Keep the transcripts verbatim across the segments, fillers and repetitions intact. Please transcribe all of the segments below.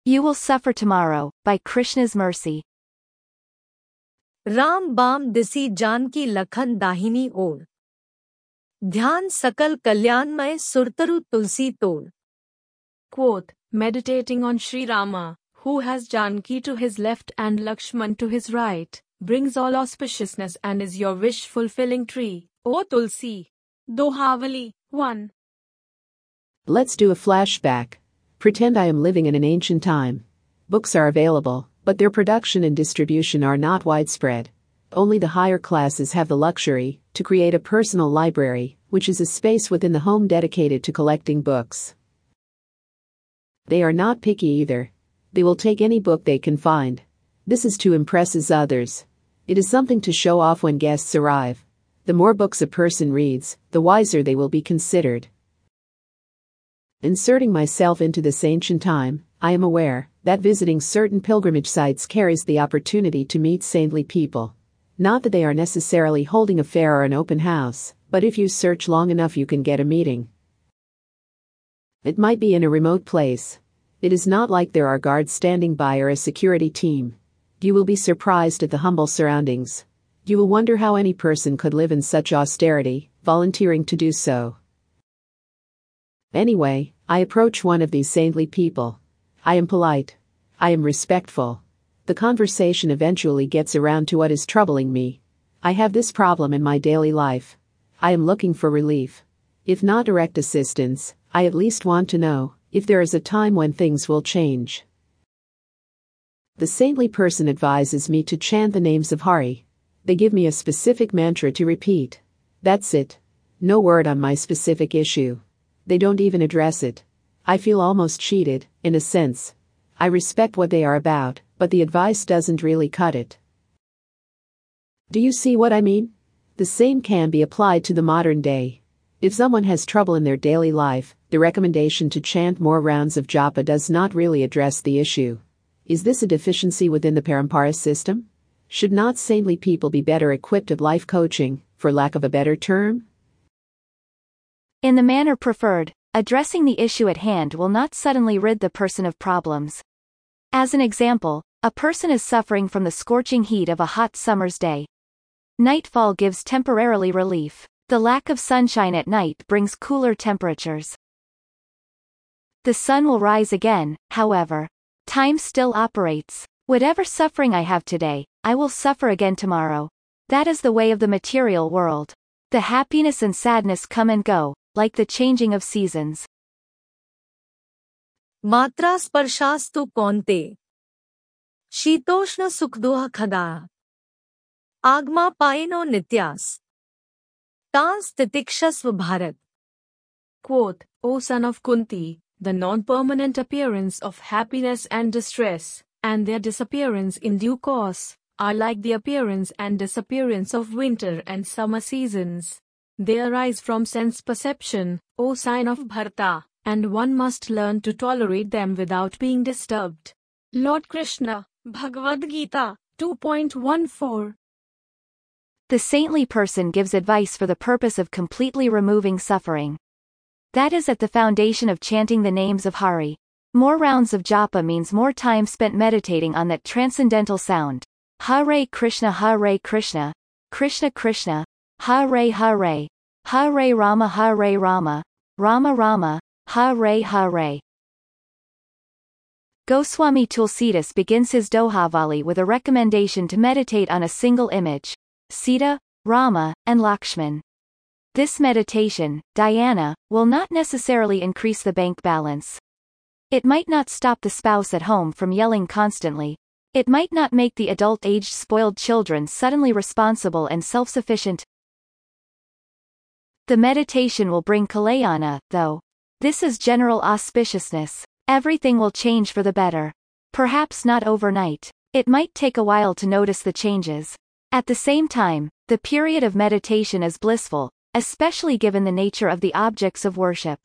You will suffer tomorrow, by Krishna's mercy. Ram बाम दिसी जानकी लखन दाहिनी ओर, ध्यान सकल कल्याणमय सुरतरु तुलसी तोड़. Quote, meditating on Sri Rama, who has Janki to his left and Lakshman to his right, brings all auspiciousness and is your wish-fulfilling tree, O Tulsi. Dohavali, one. Let's do a flashback. Pretend I am living in an ancient time. Books are available, but their production and distribution are not widespread. Only the higher classes have the luxury to create a personal library, which is a space within the home dedicated to collecting books. They are not picky either. They will take any book they can find. This is to impress others. It is something to show off when guests arrive. The more books a person reads, the wiser they will be considered. Inserting myself into this ancient time, I am aware that visiting certain pilgrimage sites carries the opportunity to meet saintly people. Not that they are necessarily holding a fair or an open house, but if you search long enough you can get a meeting. It might be in a remote place. It is not like there are guards standing by or a security team. You will be surprised at the humble surroundings. You will wonder how any person could live in such austerity, volunteering to do so. Anyway, I approach one of these saintly people. I am polite. I am respectful. The conversation eventually gets around to what is troubling me. I have this problem in my daily life. I am looking for relief. If not direct assistance, I at least want to know if there is a time when things will change. The saintly person advises me to chant the names of Hari. They give me a specific mantra to repeat. That's it. No word on my specific issue. They don't even address it. I feel almost cheated, in a sense. I respect what they are about, but the advice doesn't really cut it. Do you see what I mean? The same can be applied to the modern day. If someone has trouble in their daily life, the recommendation to chant more rounds of japa does not really address the issue. Is this a deficiency within the parampara system? Should not saintly people be better equipped at life coaching, for lack of a better term? In the manner preferred, addressing the issue at hand will not suddenly rid the person of problems. As an example, a person is suffering from the scorching heat of a hot summer's day. Nightfall gives temporarily relief. The lack of sunshine at night brings cooler temperatures. The sun will rise again, however. Time still operates. Whatever suffering I have today, I will suffer again tomorrow. That is the way of the material world. The happiness and sadness come and go, like the changing of seasons. मात्रा स्पर्शास्तु कौन्ते, शीतोष्ण सुखदुह खदा, आगमा पायिनो नित्यास, तांस तितिक्षस्व Bharat. Quote, O son of Kunti, the non-permanent appearance of happiness and distress, and their disappearance in due course, are like the appearance and disappearance of winter and summer seasons. They arise from sense perception, O sign of Bharata, and one must learn to tolerate them without being disturbed. Lord Krishna, Bhagavad Gita, two point one four. The saintly person gives advice for the purpose of completely removing suffering. That is at the foundation of chanting the names of Hari. More rounds of japa means more time spent meditating on that transcendental sound. Hare Krishna, Hare Krishna, Krishna Krishna, Hare Hare, Hare Rama, Hare Rama, Rama Rama, Hare Hare. Goswami Tulsidas begins his Dohavali with a recommendation to meditate on a single image, Sita, Rama, and Lakshman. This meditation, dhyana, will not necessarily increase the bank balance. It might not stop the spouse at home from yelling constantly. It might not make the adult-aged spoiled children suddenly responsible and self-sufficient. The meditation will bring kalayana, though. This is general auspiciousness. Everything will change for the better. Perhaps not overnight. It might take a while to notice the changes. At the same time, the period of meditation is blissful, especially given the nature of the objects of worship.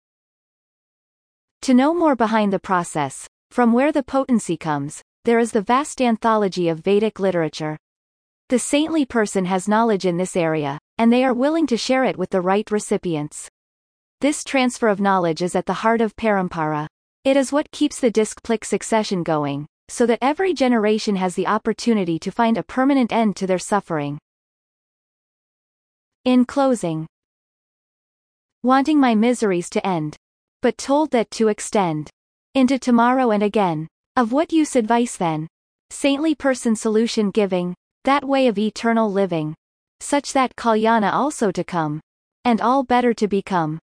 To know more behind the process, from where the potency comes, there is the vast anthology of Vedic literature. The saintly person has knowledge in this area, and they are willing to share it with the right recipients. This transfer of knowledge is at the heart of parampara. It is what keeps the disc-plic succession going, so that every generation has the opportunity to find a permanent end to their suffering. In closing, wanting my miseries to end, but told that to extend into tomorrow and again, of what use advice then? Saintly person solution giving, that way of eternal living, such that kalyana also to come, and all better to become.